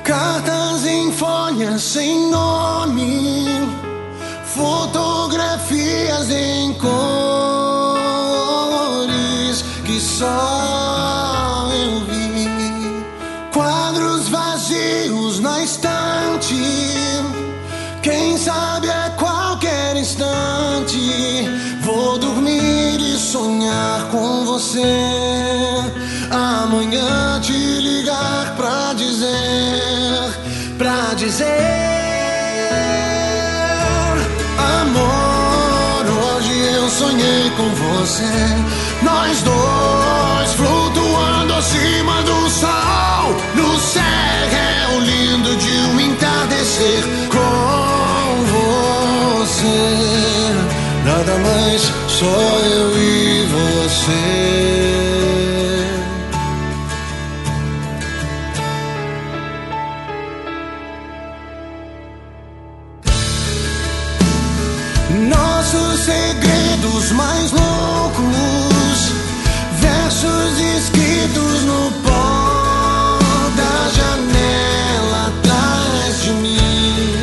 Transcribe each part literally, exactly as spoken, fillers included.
Cartas em folhas sem nome, fotografias em cores que só eu vi, quadros vazios na estante, quem sabe a qualquer instante vou dormir e sonhar com você. Amanhã te ligar pra dizer, pra dizer: amor, hoje eu sonhei com você. Nós dois flutuando acima do sol, no céu lindo de um entardecer. Com você, nada mais, só eu e você. Nossos segredos mais loucos, versos escritos no pó da janela atrás de mim,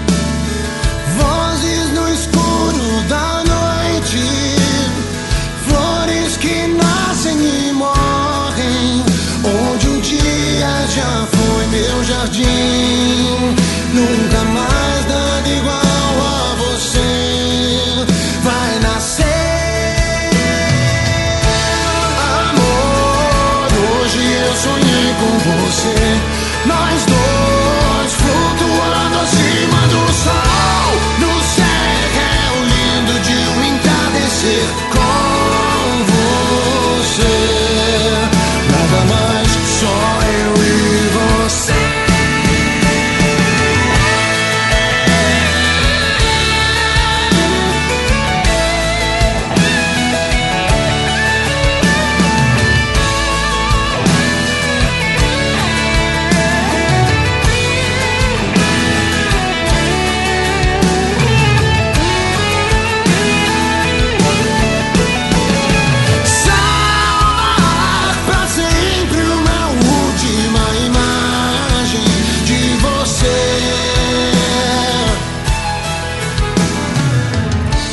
vozes no escuro da noite, flores que nascem e morrem, onde um dia já foi meu jardim. Nunca mais nada igual a você vai nascer. Amor, hoje eu sonhei com você. Nós dois flutuando acima do sol, no céu lindo de um entardecer. Com você, nada mais, só eu e você.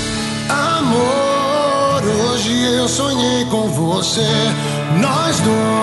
Eu sonhei com você, nós dois